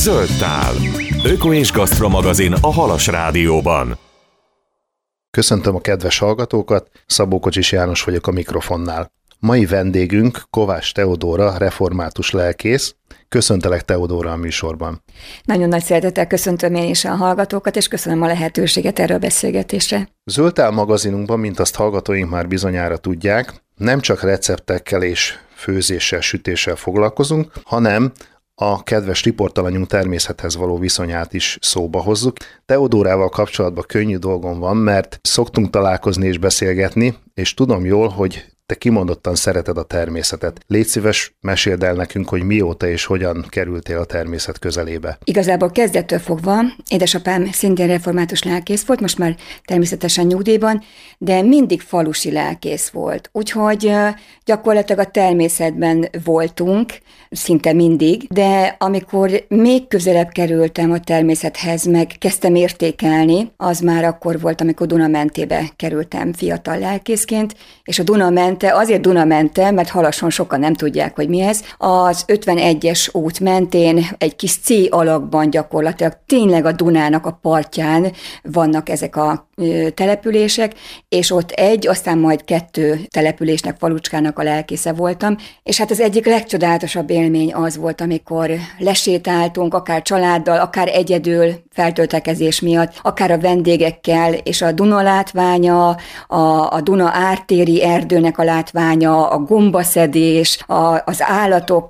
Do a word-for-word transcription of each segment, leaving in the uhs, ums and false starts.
Zöld tál. Öko és Gasztro magazin a Halas Rádióban. Köszöntöm a kedves hallgatókat, Szabó Kocsis János vagyok a mikrofonnál. Mai vendégünk Kovács Teodóra, református lelkész. Köszöntelek, Teodóra, a műsorban. Nagyon nagy szeretettel köszöntöm én is a hallgatókat, és köszönöm a lehetőséget erre a beszélgetésre. Zöld tál magazinunkban, mint azt hallgatóink már bizonyára tudják, nem csak receptekkel és főzéssel, sütéssel foglalkozunk, hanem a kedves riportalanyunk természethez való viszonyát is szóba hozzuk. Teodórával kapcsolatban könnyű dolgom van, mert szoktunk találkozni és beszélgetni, és tudom jól, hogy te kimondottan szereted a természetet. Légy szíves, meséld el nekünk, hogy mióta és hogyan kerültél a természet közelébe. Igazából kezdettől fogva, édesapám szintén református lelkész volt, most már természetesen nyugdíjban, de mindig falusi lelkész volt. Úgyhogy gyakorlatilag a természetben voltunk, szinte mindig, de amikor még közelebb kerültem a természethez, meg kezdtem értékelni, az már akkor volt, amikor Dunamentébe kerültem fiatal lelkészként, és a Dunamente azért Dunamente, mert Halason sokan nem tudják, hogy mi ez. Az ötvenegyes út mentén egy kis C alakban gyakorlatilag tényleg a Dunának a partján vannak ezek a települések, és ott egy, aztán majd kettő településnek, falucskának a lelkésze voltam, és hát az egyik legcsodálatosabb élmény az volt, amikor lesétáltunk, akár családdal, akár egyedül, feltöltekezés miatt, akár a vendégekkel, és a Duna látványa, a, a Duna ártéri erdőnek a látványa, a gombaszedés, a, az állatok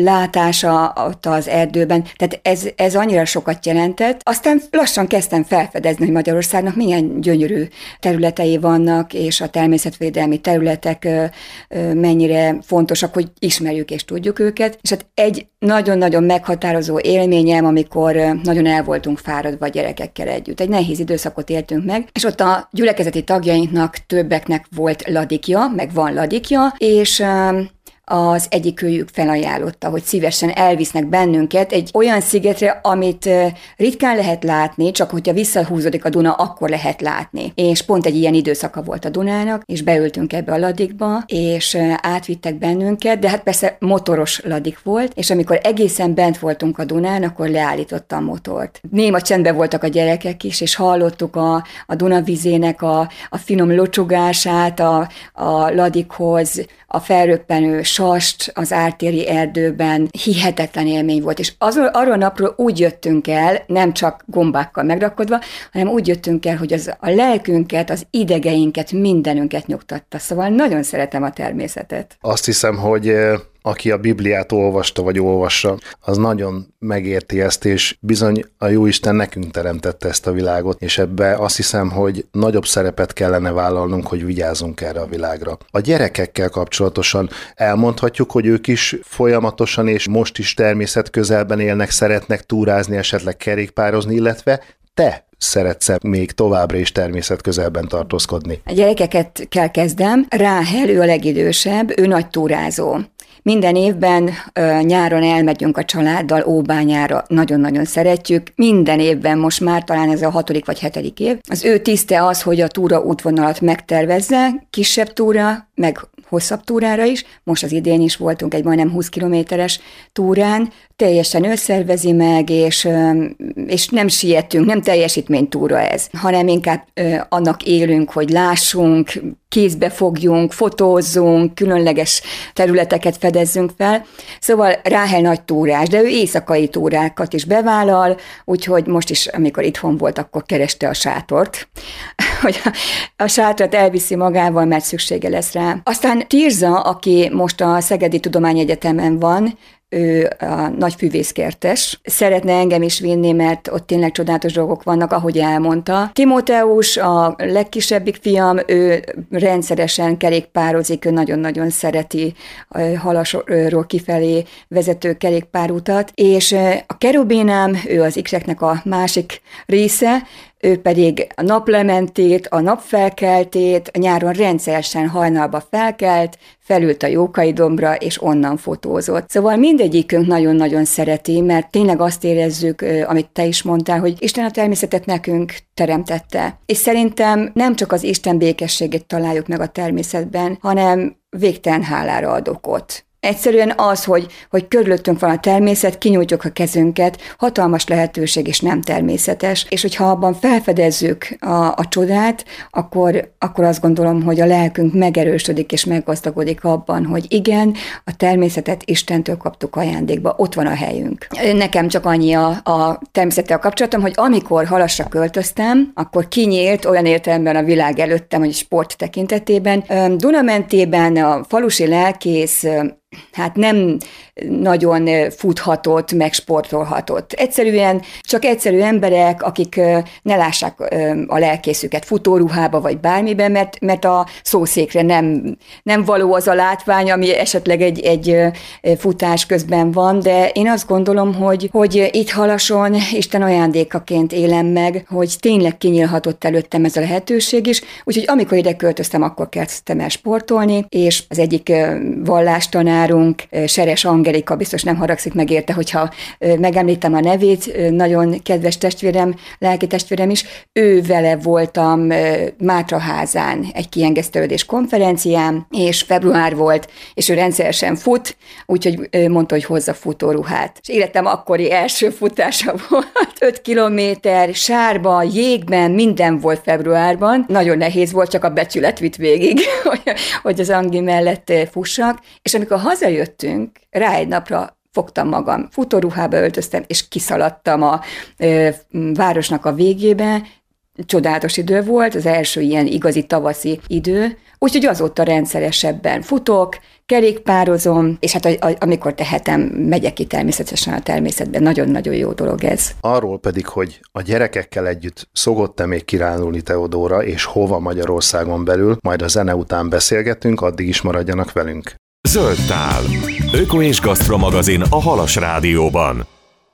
látása ott az erdőben, tehát ez, ez annyira sokat jelentett. Aztán lassan kezdtem felfedezni, hogy Magyarországnak milyen gyönyörű területei vannak, és a természetvédelmi területek mennyire fontosak, hogy ismerjük és tudjuk őket. És hát egy nagyon-nagyon meghatározó élményem, amikor nagyon el voltunk fáradva a gyerekekkel együtt. Egy nehéz időszakot éltünk meg, és ott a gyülekezeti tagjainknak többeknek volt ladikja, meg van ladikja, és az egyik őjük felajánlotta, hogy szívesen elvisznek bennünket egy olyan szigetre, amit ritkán lehet látni, csak hogyha visszahúzódik a Duna, akkor lehet látni. És pont egy ilyen időszaka volt a Dunának, és beültünk ebbe a ladikba, és átvittek bennünket, de hát persze motoros ladik volt, és amikor egészen bent voltunk a Dunán, akkor leállította a motort. Néma csendben voltak a gyerekek is, és hallottuk a, a Duna vizének a, a finom locsogását a, a ladikhoz, a felröppenő sast az ártéri erdőben. Hihetetlen élmény volt, és azon, arról a napról úgy jöttünk el, nem csak gombákkal megrakodva, hanem úgy jöttünk el, hogy az a lelkünket, az idegeinket, mindenünket nyugtatta. Szóval nagyon szeretem a természetet. Azt hiszem, hogy aki a Bibliát olvasta vagy olvassa, az nagyon megérti ezt, és bizony a Jóisten nekünk teremtette ezt a világot, és ebbe azt hiszem, hogy nagyobb szerepet kellene vállalnunk, hogy vigyázzunk erre a világra. A gyerekekkel kapcsolatosan elmondhatjuk, hogy ők is folyamatosan és most is természet közelben élnek, szeretnek túrázni, esetleg kerékpározni, illetve te szeretsz még továbbra is természet közelben tartózkodni? A gyerekeket kell kezdem. Ráhel, ő a legidősebb, ő nagy túrázó. Minden évben nyáron elmegyünk a családdal Óbányára, nagyon-nagyon szeretjük. Minden évben, most már talán ez a hatodik vagy hetedik év. Az ő tiszte az, hogy a túra útvonalat megtervezze, kisebb túra, meg hosszabb túrára is. Most az idén is voltunk egy majdnem húsz kilométeres túrán, teljesen ő szervezi meg, és, és nem sietünk, nem teljesítménytúra ez, hanem inkább annak élünk, hogy lássunk, kézbe fogjunk, fotózzunk, különleges területeket fedezzünk fel. Szóval Ráhel nagy túrás, de ő éjszakai túrákat is bevállal, úgyhogy most is, amikor itthon volt, akkor kereste a sátort, hogy a sátrat elviszi magával, mert szüksége lesz rá. Aztán Tirza, aki most a Szegedi Tudományegyetemen van, ő a nagy füvészkertes. Szeretne engem is vinni, mert ott tényleg csodálatos dolgok vannak, ahogy elmondta. Timóteus, a legkisebbik fiam, ő rendszeresen kerékpározik, ő nagyon-nagyon szereti a Halasról kifelé vezető kerékpárutat, és a kerubinám, ő az ikreknek a másik része, ő pedig a naplementét, a napfelkeltét, a nyáron rendszeresen hajnalba felkelt, felült a Jókai dombra, és onnan fotózott. Szóval mindegyikünk nagyon-nagyon szereti, mert tényleg azt érezzük, amit te is mondtál, hogy Isten a természetet nekünk teremtette. És szerintem nem csak az Isten békességét találjuk meg a természetben, hanem végtelen hálára ad okot. Egyszerűen az, hogy, hogy körülöttünk van a természet, kinyújtjuk a kezünket, hatalmas lehetőség és nem természetes, és hogyha abban felfedezzük a, a csodát, akkor, akkor azt gondolom, hogy a lelkünk megerősödik és meggazdagodik abban, hogy igen, a természetet Istentől kaptuk ajándékba, ott van a helyünk. Nekem csak annyi a, a természettel kapcsolatom, hogy amikor Halasra költöztem, akkor kinyílt olyan értelemben a világ előttem, hogy sport tekintetében. Dunamentében a falusi lelkész hát nem nagyon futhatott, meg sportolhatott. Egyszerűen csak egyszerű emberek, akik ne lássák a lelkészüket futóruhába vagy bármiben, mert, mert a szószékre nem, nem való az a látvány, ami esetleg egy, egy futás közben van, de én azt gondolom, hogy, hogy itt Halason Isten ajándékaként élem meg, hogy tényleg kinyílhatott előttem ez a lehetőség is, úgyhogy amikor ide költöztem, akkor kezdtem el sportolni, és az egyik vallástanár, Seres Angelika, biztos nem haragszik meg érte, hogyha megemlítem a nevét, nagyon kedves testvérem, lelki testvérem is, ő vele voltam Mátraházán egy kiengesztelődés konferencián, és február volt, és ő rendszeresen fut, úgyhogy mondta, hogy hozza futóruhát. És életem akkori első futása volt, öt kilométer, sárba, jégben, minden volt februárban, nagyon nehéz volt, csak a becsület vitt végig, hogy az Angi mellett fussak, és amikor hazajöttünk, rá egy napra fogtam magam, futóruhába öltöztem, és kiszaladtam a ö, városnak a végébe. Csodálatos idő volt, az első ilyen igazi tavaszi idő, úgyhogy azóta rendszeresebben futok, kerékpározom, és hát a, a, amikor tehetem, megyek ki természetesen a természetben. Nagyon-nagyon jó dolog ez. Arról pedig, hogy a gyerekekkel együtt szokott-e még kirándulni Teodóra, és hova Magyarországon belül, majd a zene után beszélgetünk, addig is maradjanak velünk. Zöld tál. Öko és Gasztro magazin a Halas Rádióban.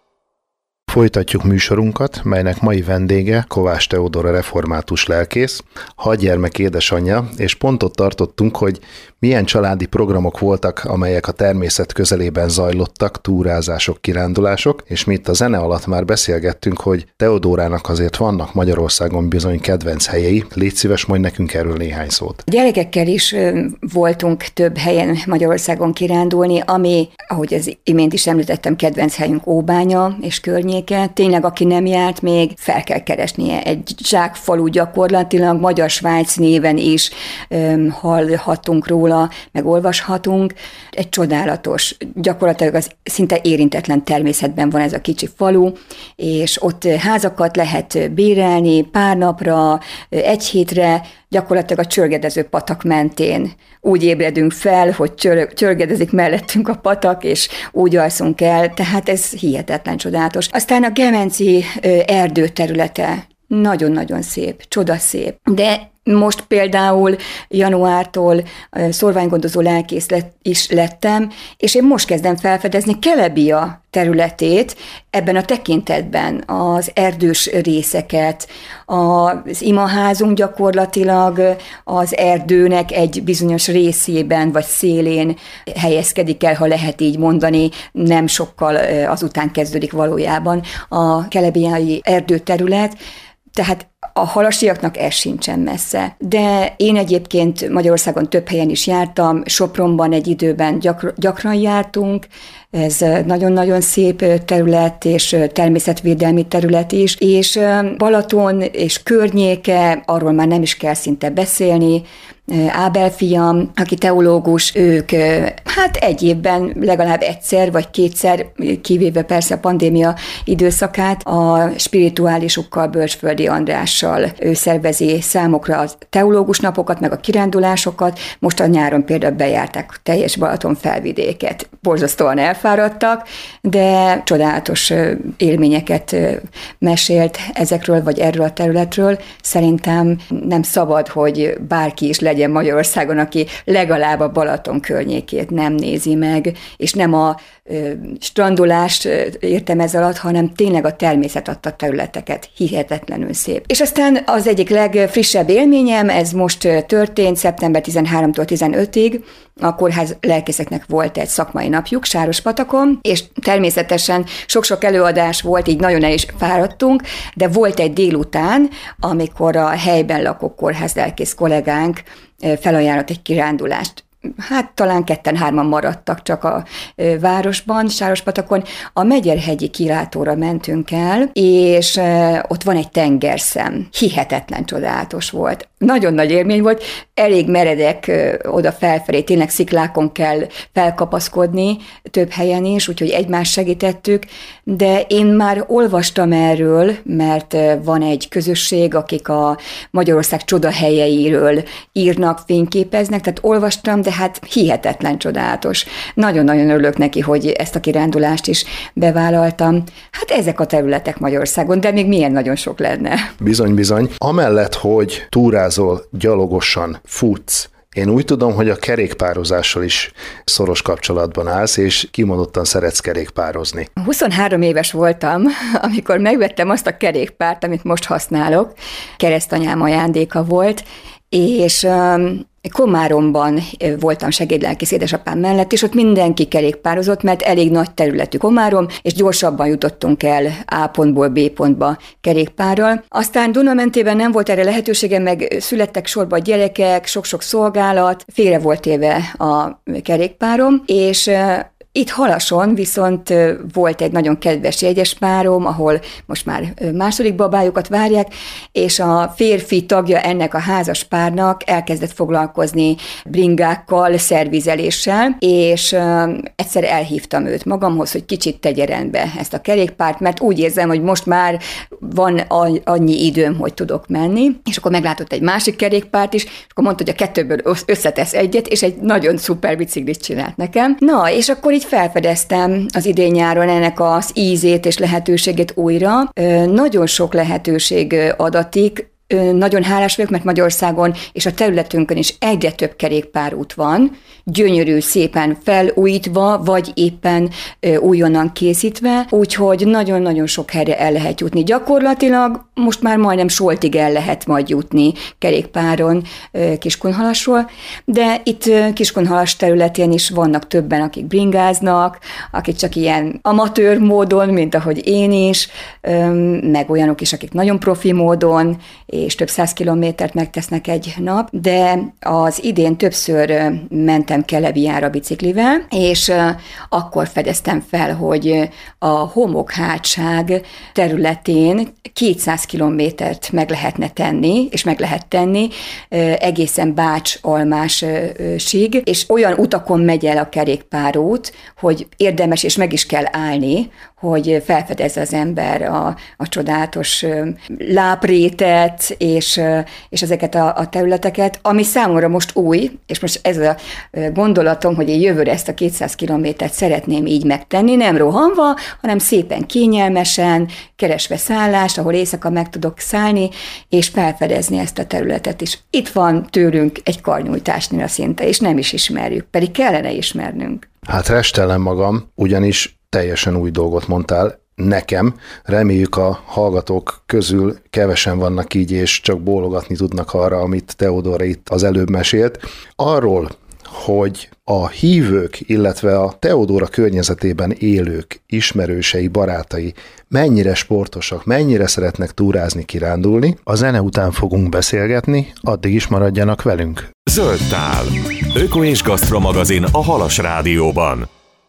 Folytatjuk műsorunkat, melynek mai vendége Kovács Teodóra református lelkész, hadgyermek édesanyja, és pont ott tartottunk, hogy milyen családi programok voltak, amelyek a természet közelében zajlottak, túrázások, kirándulások, és mi itt a zene alatt már beszélgettünk, hogy Teodórának azért vannak Magyarországon bizony kedvenc helyei. Légy szíves, mondj nekünk erről néhány szót. A gyerekekkel is voltunk több helyen Magyarországon kirándulni, ami, ahogy az imént is említettem, kedvenc helyünk Óbánya és környék. Tényleg, aki nem járt még, fel kell keresnie. Egy zsákfalu gyakorlatilag, Magyar-Svájc néven is um, hallhatunk róla, meg olvashatunk. Egy csodálatos, gyakorlatilag az szinte érintetlen természetben van ez a kicsi falu, és ott házakat lehet bérelni pár napra, egy hétre, gyakorlatilag a csörgedező patak mentén. Úgy ébredünk fel, hogy csör- csörgedezik mellettünk a patak, és úgy alszunk el, tehát ez hihetetlen csodálatos. Aztán a Gemenci erdő területe nagyon-nagyon szép, csodaszép, de most például januártól szorványgondozó lelkész lett, is lettem, és én most kezdem felfedezni Kelebia területét ebben a tekintetben, az erdős részeket, az imaházunk gyakorlatilag az erdőnek egy bizonyos részében vagy szélén helyezkedik el, ha lehet így mondani, nem sokkal azután kezdődik valójában a kelebiai erdőterület, tehát a halasiaknak ez sincsen messze. De én egyébként Magyarországon több helyen is jártam, Sopronban egy időben gyakr- gyakran jártunk, ez nagyon-nagyon szép terület, és természetvédelmi terület is, és Balaton és környéke, arról már nem is kell szinte beszélni. Ábel fiam, aki teológus, ők hát egy évben legalább egyszer vagy kétszer, kivéve persze a pandémia időszakát, a spirituálisukkal, Bölcsföldi Andrással ő szervezi számokra a teológus napokat, meg a kirándulásokat. Most a nyáron például bejárták teljes Balaton felvidéket. Borzasztóan elfáradtak, de csodálatos élményeket mesélt ezekről, vagy erről a területről. Szerintem nem szabad, hogy bárki is legyen Magyarországon, aki legalább a Balaton környékét nem nézi meg, és nem a ö, strandolást értem ez alatt, hanem tényleg a természet adta területeket. Hihetetlenül szép. És aztán az egyik legfrissebb élményem, ez most történt szeptember tizenharmadikától tizenötödiig, a kórház lelkészeknek volt egy szakmai napjuk Sárospatakon, és természetesen sok-sok előadás volt, így nagyon el is fáradtunk, de volt egy délután, amikor a helyben lakó kórház lelkész kollégánk felajánlott egy kirándulást. hát talán ketten-hárman maradtak csak a városban, Sárospatakon. A Megyerhegyi kilátóra mentünk el, és ott van egy tengerszem. Hihetetlen csodálatos volt. Nagyon nagy élmény volt, elég meredek oda felfelé, tényleg sziklákon kell felkapaszkodni több helyen is, úgyhogy egymást segítettük, de én már olvastam erről, mert van egy közösség, akik a Magyarország csodahelyeiről írnak, fényképeznek, tehát olvastam, de hát hihetetlen csodálatos. Nagyon-nagyon örülök neki, hogy ezt a kirándulást is bevállaltam. Hát ezek a területek Magyarországon, de még milyen nagyon sok lenne. Bizony, bizony. Amellett, hogy túrázol, gyalogosan, futsz, én úgy tudom, hogy a kerékpározással is szoros kapcsolatban állsz, és kimondottan szeretsz kerékpározni. huszonhárom éves voltam, amikor megvettem azt a kerékpárt, amit most használok. Keresztanyám ajándéka volt, és Komáromban voltam segédlelkész édesapám mellett, és ott mindenki kerékpározott, mert elég nagy területű Komárom, és gyorsabban jutottunk el A pontból B pontba kerékpárral. Aztán Dunamentében nem volt erre lehetőségem, meg születtek sorba a gyerekek, sok-sok szolgálat, félre volt éve a kerékpárom, és itt Halason viszont volt egy nagyon kedves jegyespárom, ahol most már második babájukat várják, és a férfi tagja ennek a házas párnak elkezdett foglalkozni bringákkal, szervizeléssel, és egyszer elhívtam őt magamhoz, hogy kicsit tegye rendbe ezt a kerékpárt, mert úgy érzem, hogy most már van annyi időm, hogy tudok menni, és akkor meglátott egy másik kerékpárt is, és akkor mondta, hogy a kettőből összetesz egyet, és egy nagyon szuper biciklit csinált nekem. Na, és akkor így felfedeztem az idén-nyáron ennek az ízét és lehetőségét újra. Nagyon sok lehetőség adatik, nagyon hálás vagyok, mert Magyarországon és a területünkön is egyre több kerékpárút van, gyönyörű, szépen felújítva, vagy éppen újonnan készítve, úgyhogy nagyon-nagyon sok helyre el lehet jutni. Gyakorlatilag most már majdnem Soltig el lehet majd jutni kerékpáron Kiskunhalasról, de itt Kiskunhalas területén is vannak többen, akik bringáznak, akik csak ilyen amatőr módon, mint ahogy én is, meg olyanok is, akik nagyon profi módon, és több száz kilométert megtesznek egy nap, de az idén többször mentem Kelebiára biciklivel, és akkor fedeztem fel, hogy a homokhátság területén kétszáz kilométert meg lehetne tenni, és meg lehet tenni egészen Bács-Almásig, és olyan utakon megy el a kerékpárút, hogy érdemes, és meg is kell állni, hogy felfedezze az ember a, a csodálatos láprétet, és, és ezeket a, a területeket, ami számomra most új, és most ez a gondolatom, hogy én jövőre ezt a kétszáz kilométert szeretném így megtenni, nem rohanva, hanem szépen kényelmesen, keresve szállást, ahol éjszaka meg tudok szállni, és felfedezni ezt a területet is. Itt van tőlünk egy karnyújtásnyira szinte, és nem is ismerjük, pedig kellene ismernünk. Hát restellem magam, ugyanis teljesen új dolgot mondtál nekem. Reméljük a hallgatók közül kevesen vannak így, és csak bólogatni tudnak arra, amit Teodóra itt az előbb mesélt. Arról, hogy a hívők, illetve a Teodóra környezetében élők, ismerősei, barátai mennyire sportosak, mennyire szeretnek túrázni, kirándulni. A zene után fogunk beszélgetni, addig is maradjanak velünk. Zöld tál. Öko és Gasztro magazin a Halas Rádióban.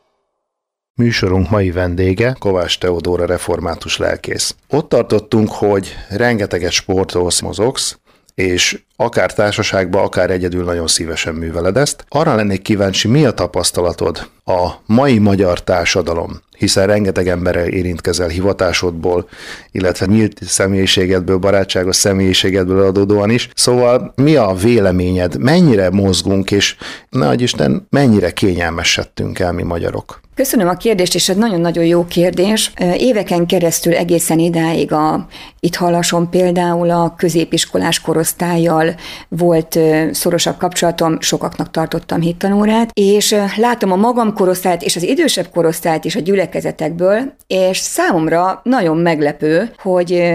Műsorunk mai vendége Kovács Teodóra református lelkész. Ott tartottunk, hogy rengeteget sportolsz, mozogsz, és akár társaságban, akár egyedül nagyon szívesen műveled ezt. Arra lennék kíváncsi, mi a tapasztalatod a mai magyar társadalom, hiszen rengeteg emberrel érintkezel hivatásodból, illetve nyílt személyiségedből, barátságos személyiségedből adódóan is. Szóval mi a véleményed, mennyire mozgunk, és nagy Isten, mennyire kényelmesedtünk el mi magyarok? Köszönöm a kérdést, és ez nagyon-nagyon jó kérdés. Éveken keresztül egészen idáig a, itt Halason például a középiskolás korosztállyal volt szorosabb kapcsolatom, sokaknak tartottam hittanórát, és látom a magam korosztályt és az idősebb korosztályt is a gyülekezetekből, és számomra nagyon meglepő, hogy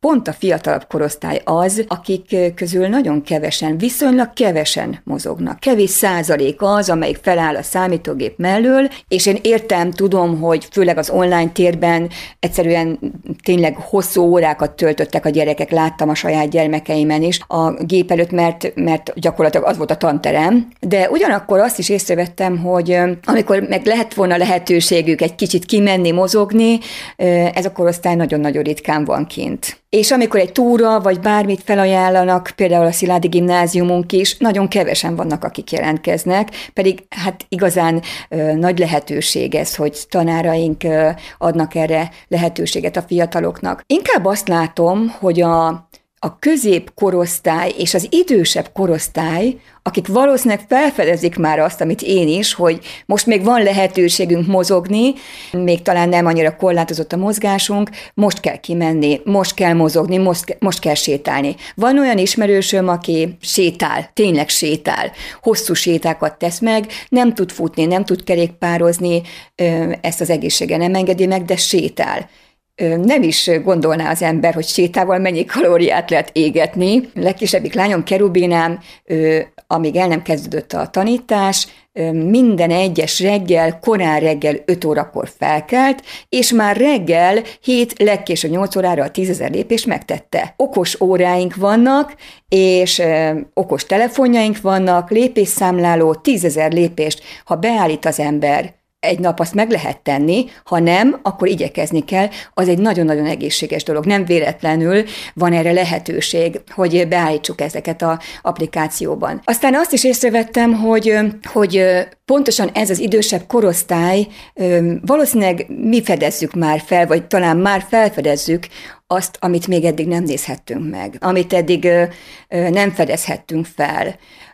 pont a fiatalabb korosztály az, akik közül nagyon kevesen, viszonylag kevesen mozognak. Kevés százalék az, amelyik feláll a számítógép mellől, és én értem, tudom, hogy főleg az online térben egyszerűen tényleg hosszú órákat töltöttek a gyerekek, láttam a saját gyermekeimen is a gép előtt, mert, mert gyakorlatilag az volt a tanterem, de ugyanakkor azt is észrevettem, hogy amikor meg lehet volna lehetőségük egy kicsit kimenni, mozogni, ez a korosztály nagyon-nagyon ritkán van kint. És amikor egy túra, vagy bármit felajánlanak, például a Szilágyi Gimnáziumunk is, nagyon kevesen vannak, akik jelentkeznek, pedig hát igazán ö, nagy lehetőség ez, hogy tanáraink ö, adnak erre lehetőséget a fiataloknak. Inkább azt látom, hogy a A középkorosztály és az idősebb korosztály, akik valószínűleg felfedezik már azt, amit én is, hogy most még van lehetőségünk mozogni, még talán nem annyira korlátozott a mozgásunk, most kell kimenni, most kell mozogni, most, most kell sétálni. Van olyan ismerősöm, aki sétál, tényleg sétál, hosszú sétákat tesz meg, nem tud futni, nem tud kerékpározni, ezt az egészsége nem engedi meg, de sétál. Nem is gondolná az ember, hogy sétával mennyi kalóriát lehet égetni. Legkisebbik lányom, Kerubinám, amíg el nem kezdődött a tanítás, minden egyes reggel, korán reggel öt órakor felkelt, és már reggel hét, legkésőbb nyolc órára a tízezer lépést megtette. Okos óráink vannak, és ö, okos telefonjaink vannak, lépésszámláló, tízezer lépést, ha beállít az ember, egy nap azt meg lehet tenni, ha nem, akkor igyekezni kell. Az egy nagyon-nagyon egészséges dolog. Nem véletlenül van erre lehetőség, hogy beállítsuk ezeket az applikációban. Aztán azt is észrevettem, hogy, hogy pontosan ez az idősebb korosztály, valószínűleg mi fedezzük már fel, vagy talán már felfedezzük azt, amit még eddig nem nézhettünk meg, amit eddig nem fedezhettünk fel.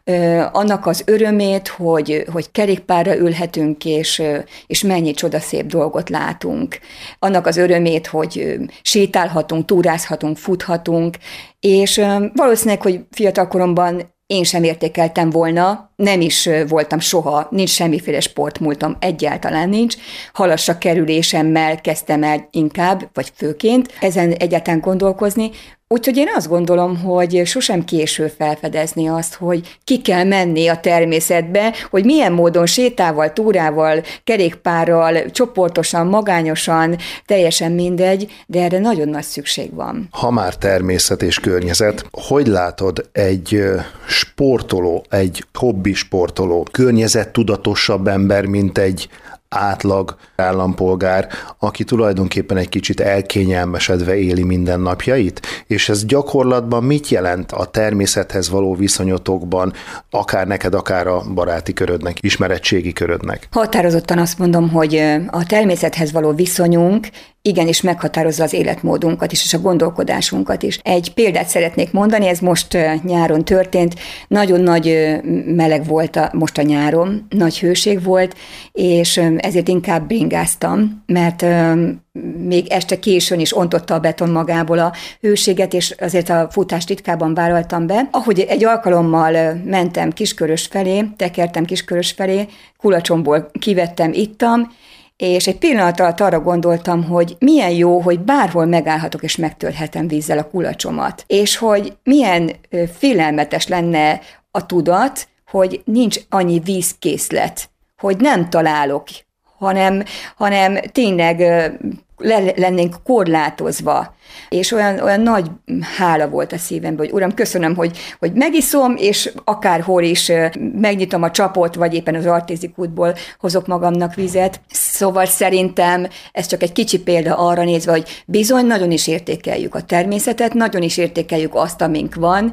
Annak az örömét, hogy, hogy kerékpárra ülhetünk, és, és mennyi csodaszép dolgot látunk. Annak az örömét, hogy sétálhatunk, túrázhatunk, futhatunk, és valószínűleg, hogy fiatalkoromban én sem értékeltem volna, nem is voltam soha, nincs semmiféle sportmúltam, egyáltalán nincs. Halassak kerülésemmel kezdtem el inkább, vagy főként ezen egyáltalán gondolkozni. Úgyhogy én azt gondolom, hogy sosem késő felfedezni azt, hogy ki kell menni a természetbe, hogy milyen módon sétával, túrával, kerékpárral, csoportosan, magányosan, teljesen mindegy, de erre nagyon nagy szükség van. Ha már természet és környezet, hogy látod egy sportoló, egy hobbi sportoló, környezettudatosabb ember, mint egy átlag állampolgár, aki tulajdonképpen egy kicsit elkényelmesedve éli mindennapjait, és ez gyakorlatban mit jelent a természethez való viszonyotokban, akár neked, akár a baráti körödnek, ismeretségi körödnek? Határozottan azt mondom, hogy a természethez való viszonyunk igenis meghatározza az életmódunkat is, és a gondolkodásunkat is. Egy példát szeretnék mondani, ez most nyáron történt, nagyon nagy meleg volt a, most a nyáron, nagy hőség volt, és ezért inkább bringáztam, mert még este későn is ontotta a beton magából a hőséget, és azért a futást ritkában vállaltam be. Ahogy egy alkalommal mentem Kiskörös felé, tekertem Kiskörös felé, kulacsomból kivettem, ittam, és egy pillanat alatt arra gondoltam, hogy milyen jó, hogy bárhol megállhatok és megtölthetem vízzel a kulacsomat, és hogy milyen félelmetes lenne a tudat, hogy nincs annyi vízkészlet, hogy nem találok, hanem, hanem tényleg le, lennénk korlátozva. És olyan, olyan nagy hála volt a szívemben, hogy uram, köszönöm, hogy, hogy megiszom, és akárhol is megnyitom a csapot, vagy éppen az Artézi kútból hozok magamnak vizet. Szóval szerintem ez csak egy kicsi példa arra nézve, hogy bizony nagyon is értékeljük a természetet, nagyon is értékeljük azt, amink van,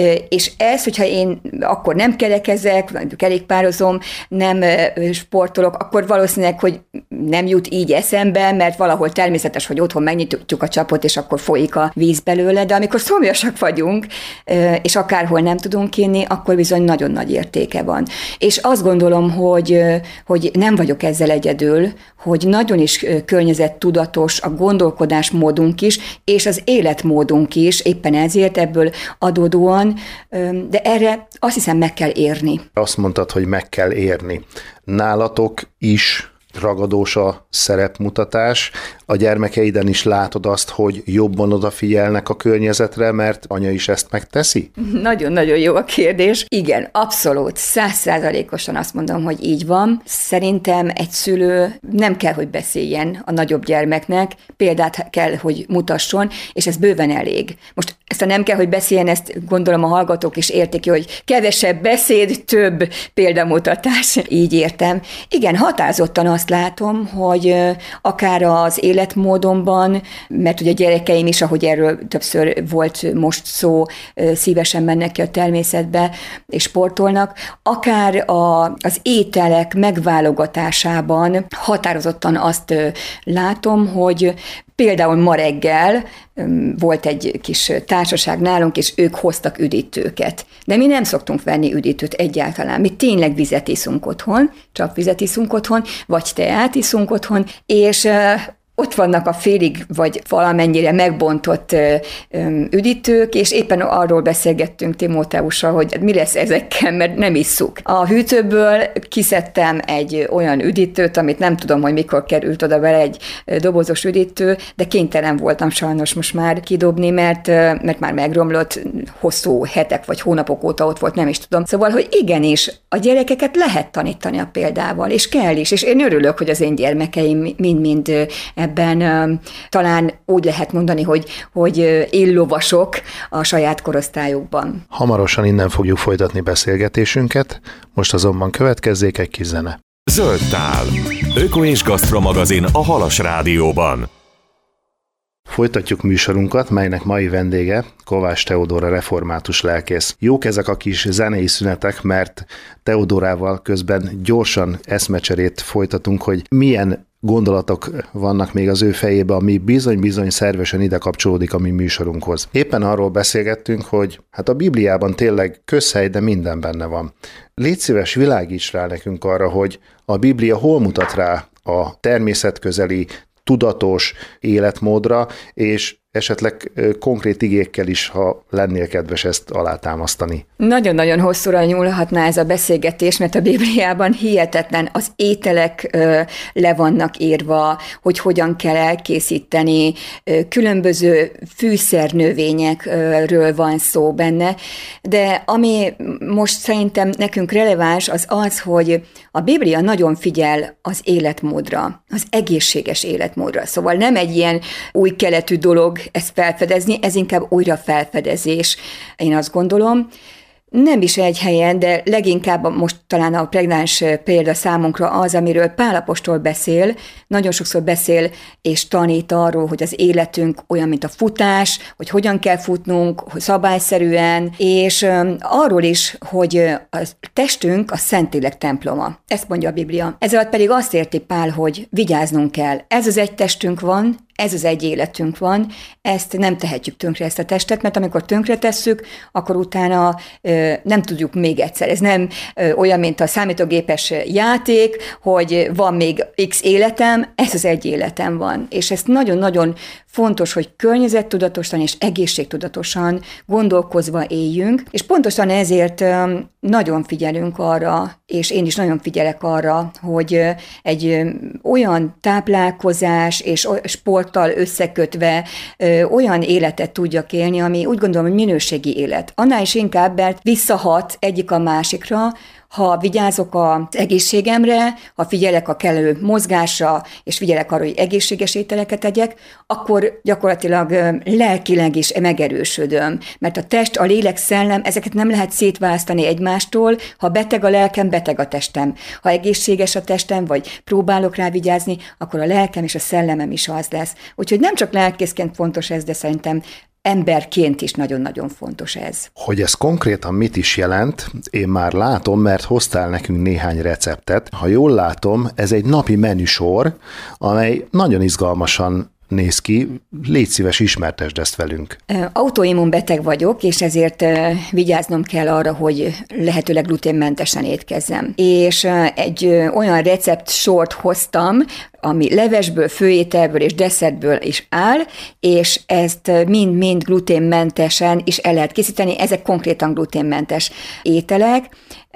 és ez, hogyha én akkor nem kerekezek, kerékpározom, nem sportolok, akkor valószínűleg, hogy nem jut így eszembe, mert valahol természetes, hogy otthon megnyitjuk a csapot, és akkor folyik a víz belőle, de amikor szomjasak vagyunk, és akárhol nem tudunk inni, akkor bizony nagyon nagy értéke van. És azt gondolom, hogy, hogy nem vagyok ezzel egyedül, hogy nagyon is környezettudatos a gondolkodásmódunk is, és az életmódunk is, éppen ezért ebből adódóan, de erre azt hiszem meg kell érni. Azt mondtad, hogy meg kell érni. Nálatok is ragadós a szerepmutatás. A gyermekeiden is látod azt, hogy jobban odafigyelnek a környezetre, mert anya is ezt megteszi? Nagyon-nagyon jó a kérdés. Igen, abszolút, százszázalékosan azt mondom, hogy így van. Szerintem egy szülő nem kell, hogy beszéljen a nagyobb gyermeknek, példát kell, hogy mutasson, és ez bőven elég. Most ezt a nem kell, hogy beszéljen, ezt gondolom a hallgatók is értik, hogy kevesebb beszéd, több példamutatás. Így értem. Igen, határozottan azt látom, hogy akár az életmódomban, mert ugye a gyerekeim is, ahogy erről többször volt most szó, szívesen mennek ki a természetbe és sportolnak, akár a, az ételek megválogatásában határozottan azt látom, hogy például ma reggel volt egy kis társaság nálunk, és ők hoztak üdítőket. De mi nem szoktunk venni üdítőt egyáltalán. Mi tényleg vizet iszunk otthon, csak vizet iszunk otthon, vagy teát iszunk otthon, és ott vannak a félig vagy valamennyire megbontott üdítők, és éppen arról beszélgettünk Timóteussal, hogy mi lesz ezekkel, mert nem isszuk. A hűtőből kiszedtem egy olyan üdítőt, amit nem tudom, hogy mikor került oda vele egy dobozos üdítő, de kénytelen voltam sajnos most már kidobni, mert, mert már megromlott, hosszú hetek vagy hónapok óta ott volt, nem is tudom. Szóval, hogy igenis, a gyerekeket lehet tanítani a példával, és kell is, és én örülök, hogy az én gyermekeim mind-mind ebben talán úgy lehet mondani, hogy, hogy éllovasok a saját korosztályukban. Hamarosan innen fogjuk folytatni beszélgetésünket, most azonban következzék egy kis zene. Zöld tál. Öko és Gasztro magazin a Halas Rádióban. Folytatjuk műsorunkat, melynek mai vendége Kovács Teodóra református lelkész. Jók ezek a kis zenei szünetek, mert Teodórával közben gyorsan eszmecserét folytatunk, hogy milyen gondolatok vannak még az ő fejébe, ami bizony-bizony szervesen ide kapcsolódik a mi műsorunkhoz. Éppen arról beszélgettünk, hogy hát a Bibliában tényleg közhely, de minden benne van. Légy szíves, világíts rá nekünk arra, hogy a Biblia hol mutat rá a természetközeli, tudatos életmódra, és esetleg konkrét igékkel is, ha lennél kedves ezt alátámasztani. Nagyon-nagyon hosszúra nyúlhatná ez a beszélgetés, mert a Bibliában hihetetlen, az ételek ö, le vannak írva, hogy hogyan kell elkészíteni, ö, különböző fűszernövényekről van szó benne, de ami most szerintem nekünk releváns, az az, hogy a Biblia nagyon figyel az életmódra, az egészséges életmódra. Szóval nem egy ilyen új keletű dolog ezt felfedezni, ez inkább újra felfedezés, én azt gondolom. Nem is egy helyen, de leginkább most talán a pregnáns példa számunkra az, amiről Pál apostol beszél, nagyon sokszor beszél és tanít arról, hogy az életünk olyan, mint a futás, hogy hogyan kell futnunk, hogy szabályszerűen, és arról is, hogy a testünk a Szentlélek temploma. Ezt mondja a Biblia. Ezzel pedig azt érti Pál, hogy vigyáznunk kell. Ez az egy testünk van, ez az egy életünk van, ezt nem tehetjük tönkre, ezt a testet, mert amikor tönkre tesszük, akkor utána ö, nem tudjuk még egyszer. Ez nem ö, olyan, mint a számítógépes játék, hogy van még x életem, ez az egy életem van. És ez nagyon-nagyon fontos, hogy környezettudatosan és egészségtudatosan gondolkozva éljünk, és pontosan ezért ö, nagyon figyelünk arra, és én is nagyon figyelek arra, hogy ö, egy ö, olyan táplálkozás és sporttal összekötve ö, olyan életet tudjak élni, ami úgy gondolom, hogy minőségi élet. Annál is inkább, mert visszahat egyik a másikra, ha vigyázok az egészségemre, ha figyelek a kellő mozgásra, és figyelek arra, hogy egészséges ételeket tegyek, akkor gyakorlatilag lelkileg is megerősödöm. Mert a test, a lélek, szellem, ezeket nem lehet szétválasztani egymástól. Ha beteg a lelkem, beteg a testem. Ha egészséges a testem, vagy próbálok rá vigyázni, akkor a lelkem és a szellemem is az lesz. Úgyhogy nem csak lelkészként fontos ez, de szerintem emberként is nagyon-nagyon fontos ez. Hogy ez konkrétan mit is jelent, én már látom, mert hoztál nekünk néhány receptet. Ha jól látom, ez egy napi menüsor, amely nagyon izgalmasan néz ki. Légy szíves, ismertesd ezt velünk. Autoimmunbeteg vagyok, és ezért vigyáznom kell arra, hogy lehetőleg gluténmentesen étkezzem. És egy olyan receptsort hoztam, ami levesből, főételből és desszertből is áll, és ezt mind-mind gluténmentesen is el lehet készíteni. Ezek konkrétan gluténmentes ételek.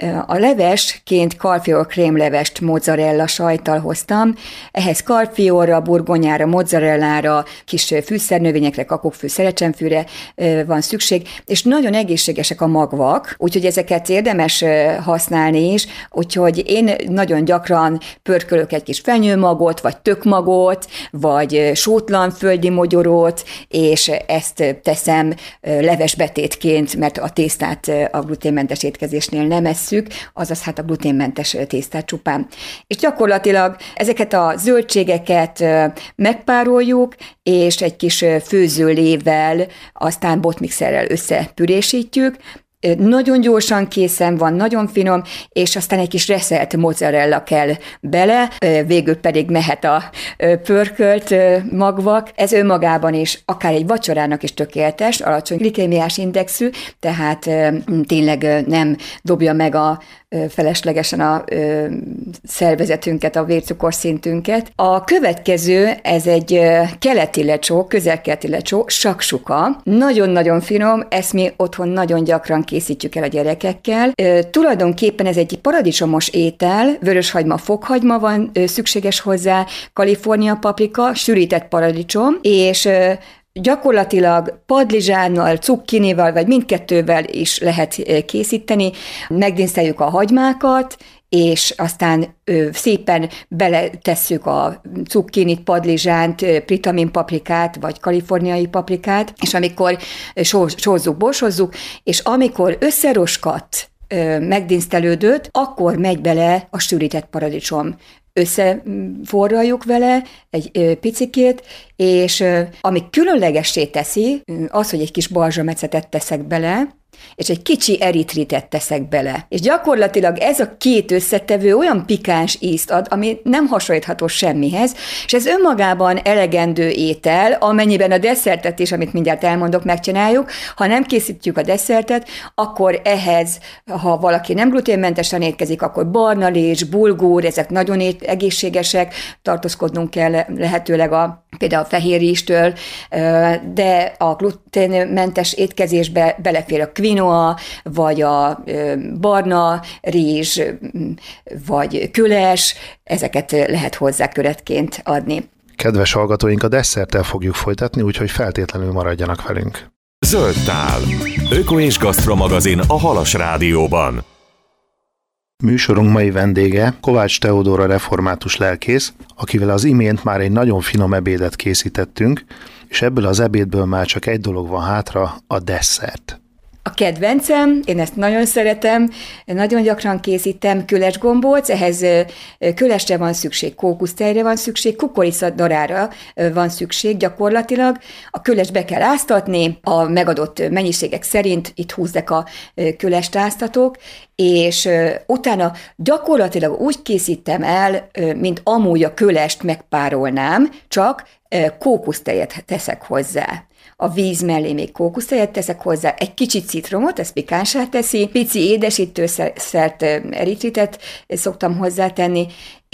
A levesként karfiol krémlevest mozzarella sajttal hoztam, ehhez karfiolra, burgonyára, mozzarellára, kis fűszernövényekre, kakokkfű, szerecsenfűre van szükség, és nagyon egészségesek a magvak, úgyhogy ezeket érdemes használni is, úgyhogy én nagyon gyakran pörkölök egy kis fenyőmagot, vagy tökmagot, vagy sótlan földi mogyorot, és ezt teszem levesbetétként, mert a tésztát a gluténmentes étkezésnél nem esszük, azaz hát a gluténmentes tésztát csupán. És gyakorlatilag ezeket a zöldségeket megpároljuk, és egy kis főzőlével, aztán botmixerrel összepürésítjük, nagyon gyorsan készen van, nagyon finom, és aztán egy kis reszelt mozzarella kell bele, végül pedig mehet a pörkölt magvak. Ez önmagában is akár egy vacsorának is tökéletes, alacsony glikémiás indexű, tehát tényleg nem dobja meg a feleslegesen a ö, szervezetünket, a vércukorszintünket. A következő, ez egy keleti lecsó, közel-keleti lecsó, saksuka. Nagyon-nagyon finom, ezt mi otthon nagyon gyakran készítjük el a gyerekekkel. Ö, tulajdonképpen ez egy paradicsomos étel, vöröshagyma, fokhagyma van ö, szükséges hozzá, Kalifornia paprika, sűrített paradicsom, és ö, gyakorlatilag padlizsánnal, cukkinival, vagy mindkettővel is lehet készíteni. Megdínszeljük a hagymákat, és aztán ö, szépen beletesszük a cukkinit, padlizsánt, pritamin paprikát, vagy kaliforniai paprikát, és amikor sózzuk, borsozzuk, és amikor összeroskat, ö, megdísztelődött, akkor megy bele a sűrített paradicsom. Összeforraljuk vele egy picikét, és ami különlegessé teszi, az, hogy egy kis balzsamecetet teszek bele, és egy kicsi eritritet teszek bele. És gyakorlatilag ez a két összetevő olyan pikáns ízt ad, ami nem hasonlítható semmihez, és ez önmagában elegendő étel, amennyiben a desszertet is, amit mindjárt elmondok, megcsináljuk. Ha nem készítjük a desszertet, akkor ehhez, ha valaki nem gluténmentesen étkezik, akkor barnalés, bulgur, ezek nagyon egészségesek, tartózkodnunk kell lehetőleg a, például a fehérrizstől, de a gluténmentes étkezésbe belefér a quinoa, vagy a barna rizs, vagy köles, ezeket lehet hozzá köretként adni. Kedves hallgatóink, a desszerttel fogjuk folytatni, úgyhogy feltétlenül maradjanak velünk. Zöld tál. Öko és Gasztro magazin a Halas Rádióban. Műsorunk mai vendége Kovács Teodóra református lelkész, akivel az imént már egy nagyon finom ebédet készítettünk, és ebből az ebédből már csak egy dolog van hátra, a desszert. A kedvencem, én ezt nagyon szeretem, nagyon gyakran készítem kölesgombóc, ehhez kölesre van szükség, kókusztejre van szükség, kukoricadarára van szükség gyakorlatilag. A kölest be kell áztatni, a megadott mennyiségek szerint, itt húsz deka kölest áztatok, és utána gyakorlatilag úgy készítem el, mint amúgy a kölest megpárolnám, csak kókusztejet teszek hozzá. A víz mellé még kókusztejet teszek hozzá, egy kicsit citromot, ez pikánsá teszi, pici édesítőszert, eritritet szoktam hozzátenni,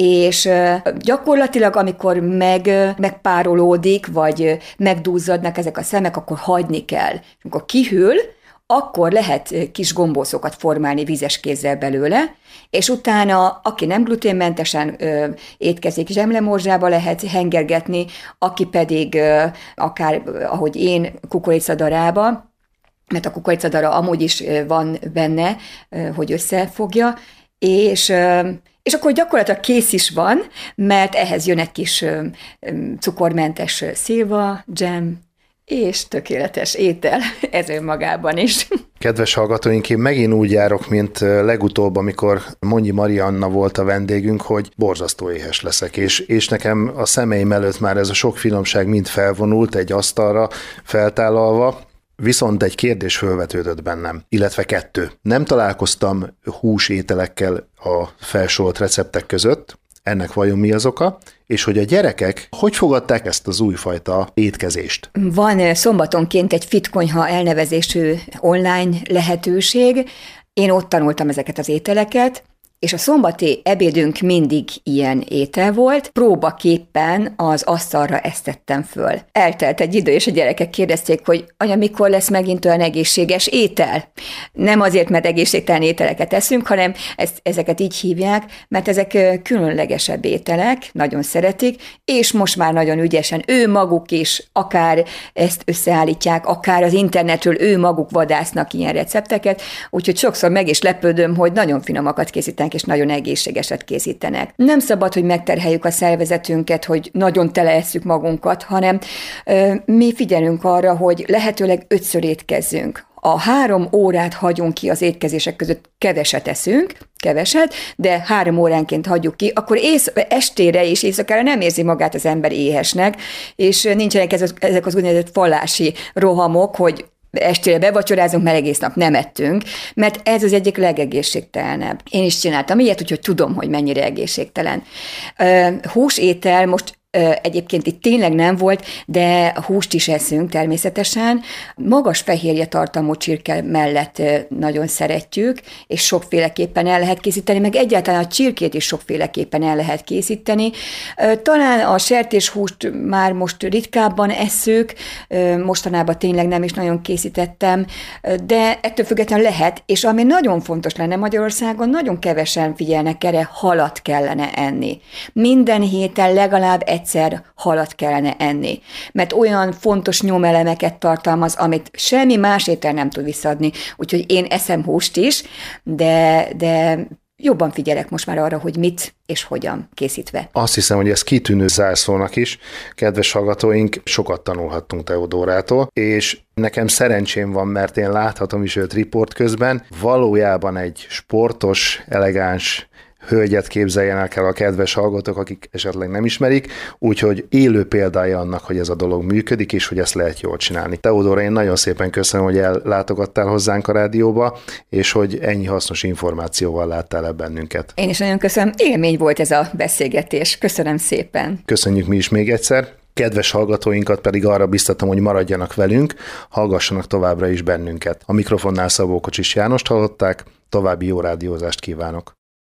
és gyakorlatilag, amikor meg, megpárolódik, vagy megduzzadnak ezek a szemek, akkor hagyni kell. Amikor kihűl, akkor lehet kis gombócokat formálni vízes kézzel belőle, és utána, aki nem gluténmentesen ö, étkezik, zsemlemorzsába lehet hengergetni, aki pedig ö, akár, ahogy én, kukoricadarába, mert a kukoricadara amúgy is van benne, ö, hogy összefogja, és... Ö, És akkor gyakorlatilag kész is van, mert ehhez jön egy kis ö, ö, cukormentes szilva, dzsem, és tökéletes étel, ez önmagában is. Kedves hallgatóink, én megint úgy járok, mint legutóbb, amikor Mondyi Marianna volt a vendégünk, hogy borzasztó éhes leszek, és, és nekem a szemeim előtt már ez a sok finomság mind felvonult egy asztalra feltállalva, viszont egy kérdés fölvetődött bennem, illetve kettő. Nem találkoztam húsételekkel a felsorolt receptek között, ennek vajon mi az oka, és hogy a gyerekek hogy fogadták ezt az újfajta étkezést? Van szombatonként egy Fitkonyha elnevezésű online lehetőség. Én ott tanultam ezeket az ételeket, és a szombati ebédünk mindig ilyen étel volt, próbaképpen az asztalra ezt tettem föl. Eltelt egy idő, és a gyerekek kérdezték, hogy anya, mikor lesz megint olyan egészséges étel? Nem azért, mert egészségtelen ételeket eszünk, hanem ezt, ezeket így hívják, mert ezek különlegesebb ételek, nagyon szeretik, és most már nagyon ügyesen ő maguk is akár ezt összeállítják, akár az internetről ő maguk vadásznak ilyen recepteket, úgyhogy sokszor meg is lepődöm, hogy nagyon finomakat készítenek, és nagyon egészségeset készítenek. Nem szabad, hogy megterheljük a szervezetünket, hogy nagyon teleesszük magunkat, hanem ö, mi figyelünk arra, hogy lehetőleg ötször étkezzünk. A három órát hagyunk ki az étkezések között, keveset eszünk, keveset, de három óránként hagyjuk ki, akkor ész, estére és éjszakára nem érzi magát az ember éhesnek, és nincsenek ezek az úgynevezett fallási rohamok, hogy estére bevacsorázunk, mert egész nap nem ettünk, mert ez az egyik legegészségtelenebb. Én is csináltam ilyet, úgyhogy tudom, hogy mennyire egészségtelen. Húsétel most egyébként itt tényleg nem volt, de húst is eszünk természetesen. Magas fehérje tartalmú csirke mellett nagyon szeretjük, és sokféleképpen el lehet készíteni, meg egyáltalán a csirkét is sokféleképpen el lehet készíteni. Talán a sertéshúst már most ritkábban esszük, mostanában tényleg nem is nagyon készítettem, de ettől függetlenül lehet, és ami nagyon fontos lenne Magyarországon, nagyon kevesen figyelnek erre, halat kellene enni. Minden héten legalább egyszer halat kellene enni, mert olyan fontos nyomelemeket tartalmaz, amit semmi más étel nem tud visszaadni. Úgyhogy én eszem húst is, de, de jobban figyelek most már arra, hogy mit és hogyan készítve. Azt hiszem, hogy ez kitűnő zárszónak is. Kedves hallgatóink, sokat tanulhattunk Teodórától, és nekem szerencsém van, mert én láthatom is őt riport közben. Valójában egy sportos, elegáns hölgyet képzeljenek el a kedves hallgatók, akik esetleg nem ismerik, úgyhogy élő példája annak, hogy ez a dolog működik, és hogy ezt lehet jól csinálni. Teodóra, én nagyon szépen köszönöm, hogy ellátogattál hozzánk a rádióba, és hogy ennyi hasznos információval láttál el bennünket. Én is nagyon köszönöm, élmény volt ez a beszélgetés. Köszönöm szépen. Köszönjük mi is még egyszer. Kedves hallgatóinkat pedig arra biztatom, hogy maradjanak velünk, hallgassanak továbbra is bennünket. A mikrofonnál Szabó Kocsis Jánost hallották, további jó rádiózást kívánok.